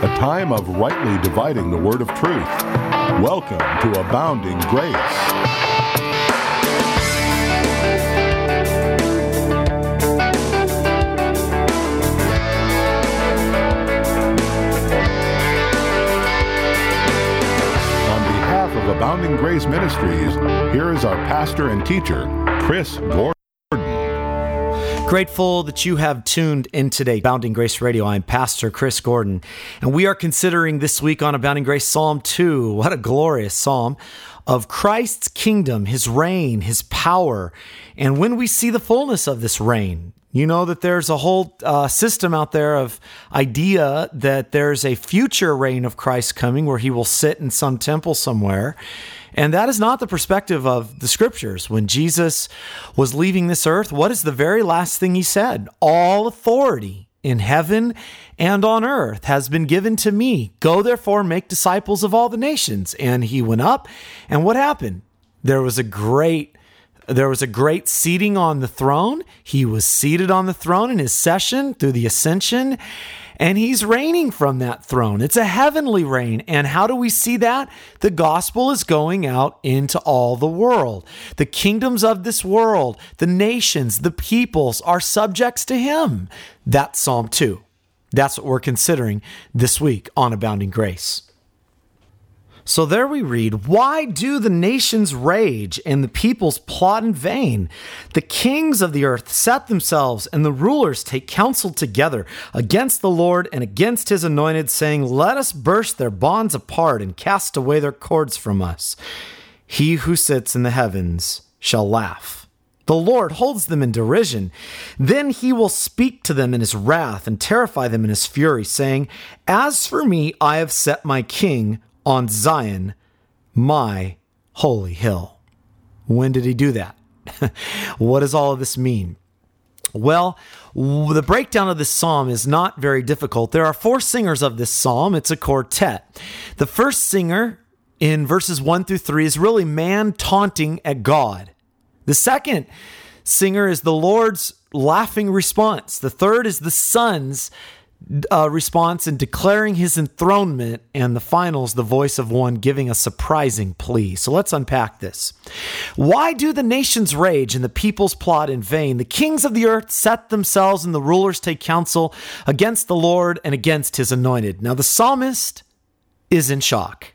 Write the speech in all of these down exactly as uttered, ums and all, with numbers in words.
a time of rightly dividing the word of truth. Welcome to Abounding Grace. Of Abounding Grace Ministries, here is our pastor and teacher, Chris Gordon. Grateful that you have tuned in today, Abounding Grace Radio. I'm Pastor Chris Gordon, and we are considering this week on Abounding Grace Psalm two. What a glorious psalm of Christ's kingdom, his reign, his power, and when we see the fullness of this reign. You know that there's a whole uh, system out there of idea that there's a future reign of Christ coming where he will sit in some temple somewhere. And that is not the perspective of the scriptures. When Jesus was leaving this earth, what is the very last thing he said? All authority in heaven and on earth has been given to me. Go therefore, make disciples of all the nations. And he went up. And what happened? There was a great There was a great seating on the throne. He was seated on the throne in his session through the ascension, and he's reigning from that throne. It's a heavenly reign. And how do we see that? The gospel is going out into all the world. The kingdoms of this world, the nations, the peoples are subjects to him. That's Psalm two. That's what we're considering this week on Abounding Grace. So there we read, why do the nations rage and the peoples plot in vain? The kings of the earth set themselves and the rulers take counsel together against the Lord and against his anointed, saying, let us burst their bonds apart and cast away their cords from us. He who sits in the heavens shall laugh. The Lord holds them in derision. Then he will speak to them in his wrath and terrify them in his fury, saying, as for me, I have set my king on Zion, my holy hill. When did he do that? What does all of this mean? Well, the breakdown of this psalm is not very difficult. There are four singers of this psalm. It's a quartet. The first singer in verses one through three is really man taunting at God. The second singer is the Lord's laughing response. The third is the son's Uh, response in declaring his enthronement, and the final is the voice of one giving a surprising plea. So let's unpack this. Why do the nations rage and the peoples plot in vain? The kings of the earth set themselves and the rulers take counsel against the Lord and against his anointed. Now the psalmist is in shock.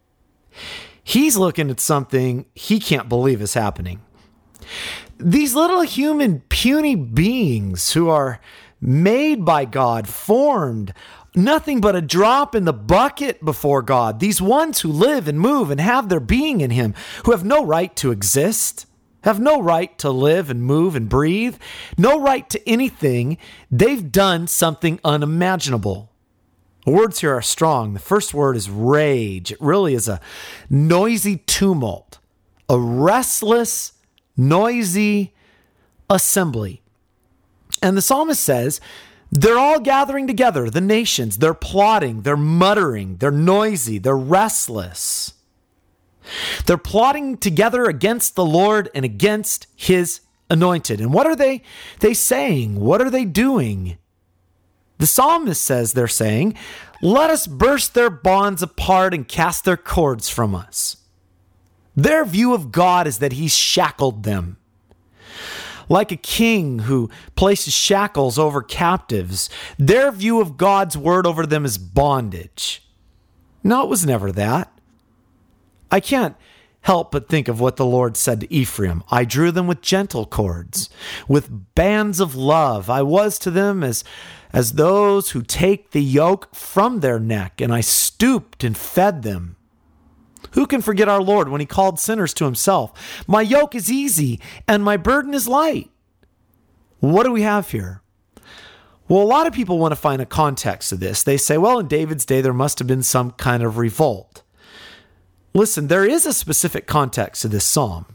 He's looking at something he can't believe is happening. These little human puny beings who are made by God, formed, nothing but a drop in the bucket before God. These ones who live and move and have their being in him, who have no right to exist, have no right to live and move and breathe, no right to anything. They've done something unimaginable. The words here are strong. The first word is rage. It really is a noisy tumult, a restless, noisy assembly. And the psalmist says, they're all gathering together, the nations. They're plotting, they're muttering, they're noisy, they're restless. They're plotting together against the Lord and against his anointed. And what are they, they saying? What are they doing? The psalmist says they're saying, let us burst their bonds apart and cast their cords from us. Their view of God is that he's shackled them. Like a king who places shackles over captives, their view of God's word over them is bondage. No, it was never that. I can't help but think of what the Lord said to Ephraim. I drew them with gentle cords, with bands of love. I was to them as, as those who take the yoke from their neck, and I stooped and fed them. Who can forget our Lord when he called sinners to himself? My yoke is easy and my burden is light. What do we have here? Well, a lot of people want to find a context to this. They say, well, in David's day, there must have been some kind of revolt. Listen, there is a specific context to this psalm,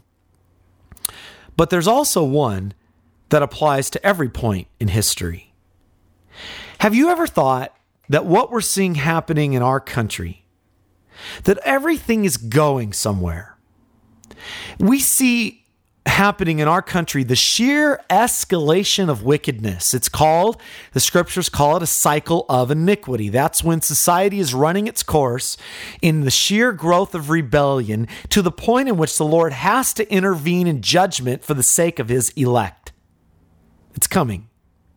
but there's also one that applies to every point in history. Have you ever thought that what we're seeing happening in our country, that everything is going somewhere? We see happening in our country, the sheer escalation of wickedness. It's called, the scriptures call it a cycle of iniquity. That's when society is running its course in the sheer growth of rebellion to the point in which the Lord has to intervene in judgment for the sake of his elect. It's coming.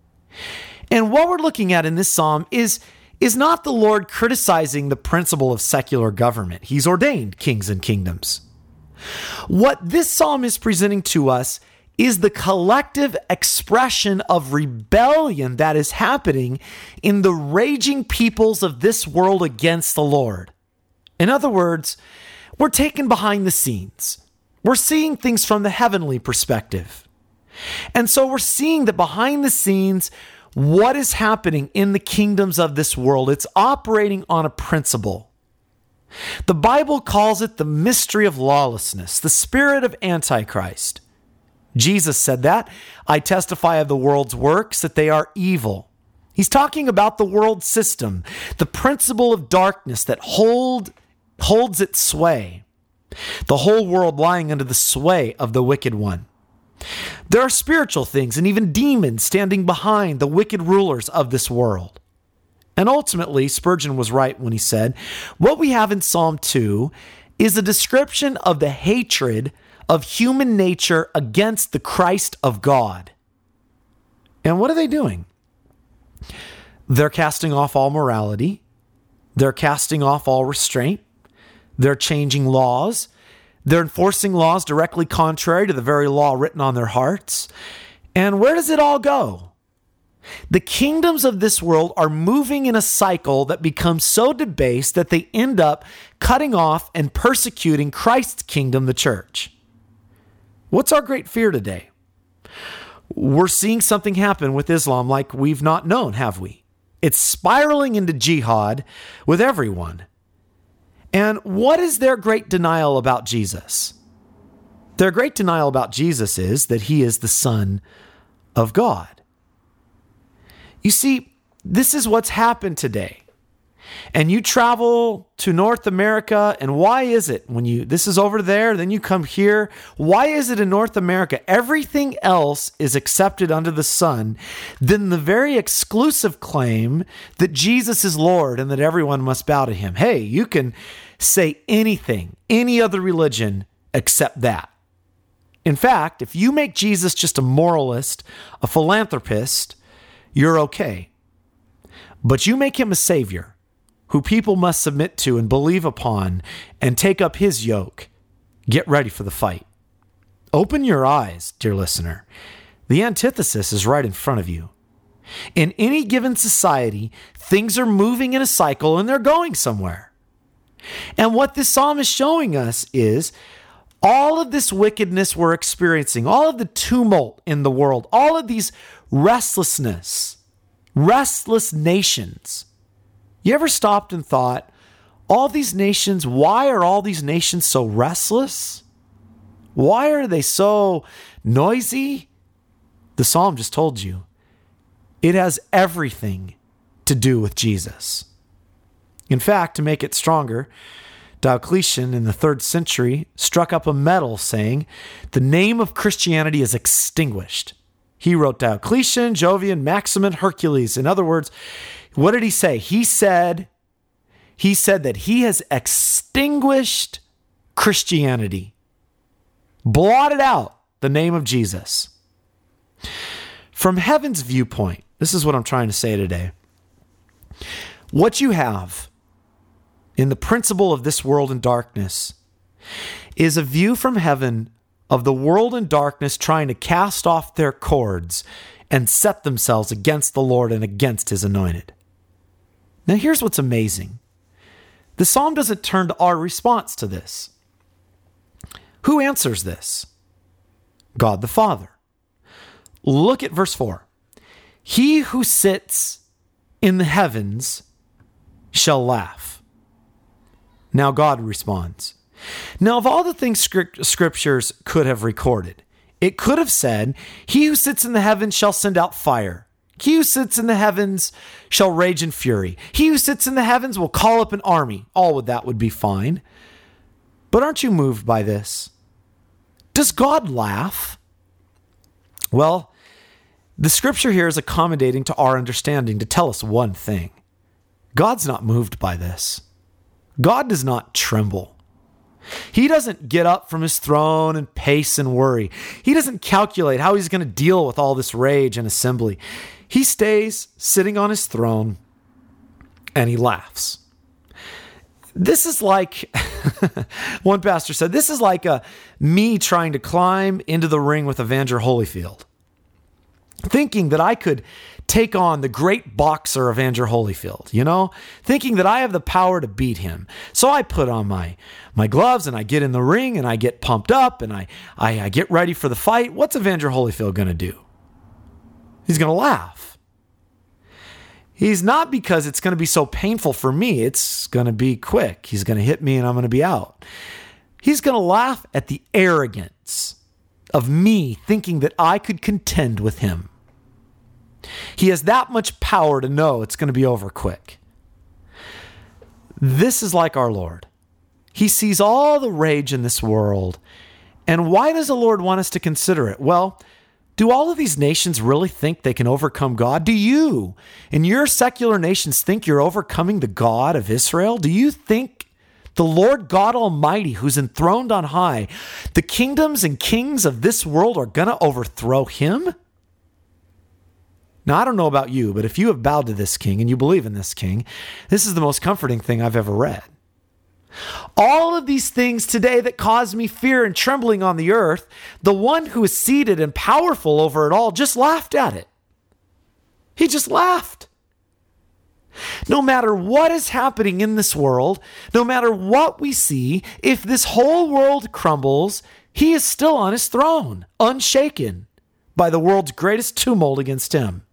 And what we're looking at in this psalm is, is not the Lord criticizing the principle of secular government. He's ordained kings and kingdoms. What this psalm is presenting to us is the collective expression of rebellion that is happening in the raging peoples of this world against the Lord. In other words, we're taken behind the scenes. We're seeing things from the heavenly perspective. And so we're seeing that behind the scenes, what is happening in the kingdoms of this world, it's operating on a principle. The Bible calls it the mystery of lawlessness, the spirit of Antichrist. Jesus said that. I testify of the world's works that they are evil. He's talking about the world system, the principle of darkness that hold, holds its sway, the whole world lying under the sway of the wicked one. There are spiritual things and even demons standing behind the wicked rulers of this world. And ultimately, Spurgeon was right when he said, what we have in Psalm two is a description of the hatred of human nature against the Christ of God. And what are they doing? They're casting off all morality. They're casting off all restraint. They're changing laws. They're enforcing laws directly contrary to the very law written on their hearts. And where does it all go? The kingdoms of this world are moving in a cycle that becomes so debased that they end up cutting off and persecuting Christ's kingdom, the church. What's our great fear today? We're seeing something happen with Islam like we've not known, have we? It's spiraling into jihad with everyone. And what is their great denial about Jesus? Their great denial about Jesus is that he is the Son of God. You see, this is what's happened today. And you travel to North America, and why is it when you, this is over there, then you come here, why is it in North America everything else is accepted under the sun, then the very exclusive claim that Jesus is Lord and that everyone must bow to him? Hey, you can say anything, any other religion except that. In fact, if you make Jesus just a moralist, a philanthropist, you're okay. But you make him a savior who people must submit to and believe upon and take up his yoke. Get ready for the fight. Open your eyes, dear listener. The antithesis is right in front of you. In any given society, things are moving in a cycle and they're going somewhere. And what this psalm is showing us is all of this wickedness we're experiencing, all of the tumult in the world, all of these restlessness, restless nations. You ever stopped and thought, all these nations, why are all these nations so restless? Why are they so noisy? The psalm just told you. It has everything to do with Jesus. In fact, to make it stronger, Diocletian in the third century struck up a medal saying, the name of Christianity is extinguished. He wrote Diocletian, Jovian, Maximin, Hercules. In other words, what did he say? He said, he said that he has extinguished Christianity, blotted out the name of Jesus. From heaven's viewpoint, this is what I'm trying to say today. What you have in the principle of this world in darkness is a view from heaven of the world in darkness trying to cast off their cords and set themselves against the Lord and against his anointed. Now here's what's amazing. The psalm doesn't turn to our response to this. Who answers this? God the Father. Look at verse four. He who sits in the heavens shall laugh. Now God responds. Now, of all the things script, scriptures could have recorded, it could have said, he who sits in the heavens shall send out fire. He who sits in the heavens shall rage in fury. He who sits in the heavens will call up an army. All of that would be fine. But aren't you moved by this? Does God laugh? Well, the scripture here is accommodating to our understanding to tell us one thing. God's not moved by this. God does not tremble. He doesn't get up from his throne and pace and worry. He doesn't calculate how he's going to deal with all this rage and assembly. He stays sitting on his throne and he laughs. This is like, one pastor said, this is like a, me trying to climb into the ring with Evander Holyfield, thinking that I could take on the great boxer Evander Holyfield, you know, thinking that I have the power to beat him. So I put on my, my gloves and I get in the ring and I get pumped up and I, I, I get ready for the fight. What's Evander Holyfield going to do? He's going to laugh. He's not, because it's going to be so painful for me. It's going to be quick. He's going to hit me and I'm going to be out. He's going to laugh at the arrogance of me thinking that I could contend with him. He has that much power to know it's going to be over quick. This is like our Lord. He sees all the rage in this world. And why does the Lord want us to consider it? Well, do all of these nations really think they can overcome God? Do you, in your secular nations, think you're overcoming the God of Israel? Do you think the Lord God Almighty, who's enthroned on high, the kingdoms and kings of this world are going to overthrow him? Now, I don't know about you, but if you have bowed to this king and you believe in this king, this is the most comforting thing I've ever read. All of these things today that cause me fear and trembling on the earth, the one who is seated and powerful over it all just laughed at it. He just laughed. No matter what is happening in this world, no matter what we see, if this whole world crumbles, he is still on his throne, unshaken by the world's greatest tumult against him.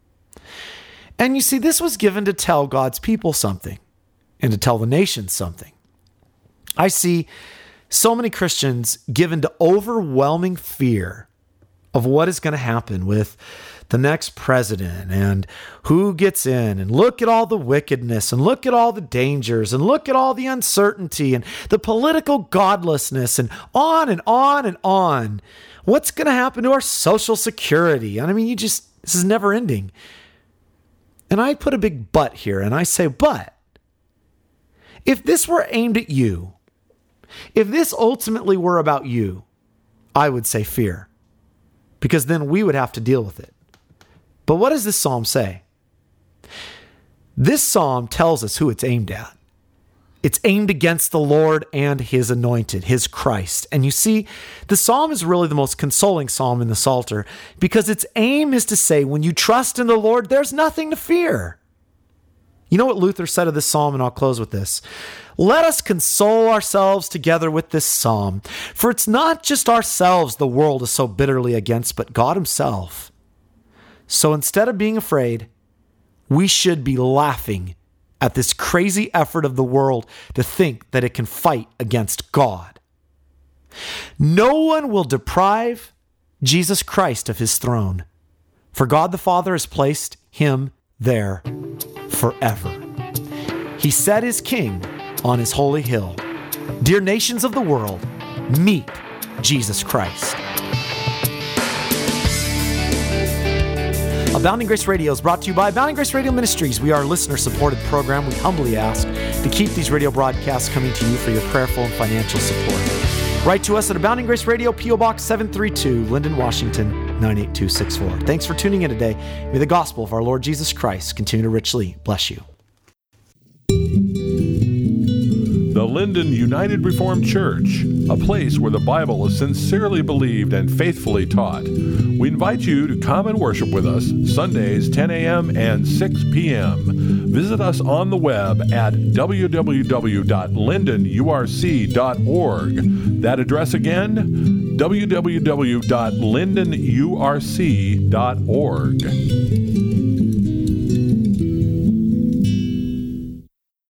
And you see, this was given to tell God's people something and to tell the nations something. I see so many Christians given to overwhelming fear of what is going to happen with the next president and who gets in, and look at all the wickedness and look at all the dangers and look at all the uncertainty and the political godlessness and on and on and on. What's going to happen to our social security? And I mean, you just, this is never ending. And I put a big but here and I say, but if this were aimed at you, if this ultimately were about you, I would say fear, because then we would have to deal with it. But what does this psalm say? This psalm tells us who it's aimed at. It's aimed against the Lord and his anointed, his Christ. And you see, the psalm is really the most consoling psalm in the Psalter, because its aim is to say, when you trust in the Lord, there's nothing to fear. You know what Luther said of this psalm, and I'll close with this. Let us console ourselves together with this psalm, for it's not just ourselves the world is so bitterly against, but God himself. So instead of being afraid, we should be laughing at this crazy effort of the world to think that it can fight against God. No one will deprive Jesus Christ of his throne, for God the Father has placed him there forever. He set his king on his holy hill. Dear nations of the world, meet Jesus Christ. Abounding Grace Radio is brought to you by Abounding Grace Radio Ministries. We are a listener-supported program. We humbly ask to keep these radio broadcasts coming to you for your prayerful and financial support. Write to us at Abounding Grace Radio, P O Box seven three two, Linden, Washington, nine eight two six four. Thanks for tuning in today. May the gospel of our Lord Jesus Christ continue to richly bless you. The Linden United Reformed Church, a place where the Bible is sincerely believed and faithfully taught. We invite you to come and worship with us Sundays, ten a.m. and six p.m. Visit us on the web at w w w dot linden u r c dot org. That address again, w w w dot linden u r c dot org.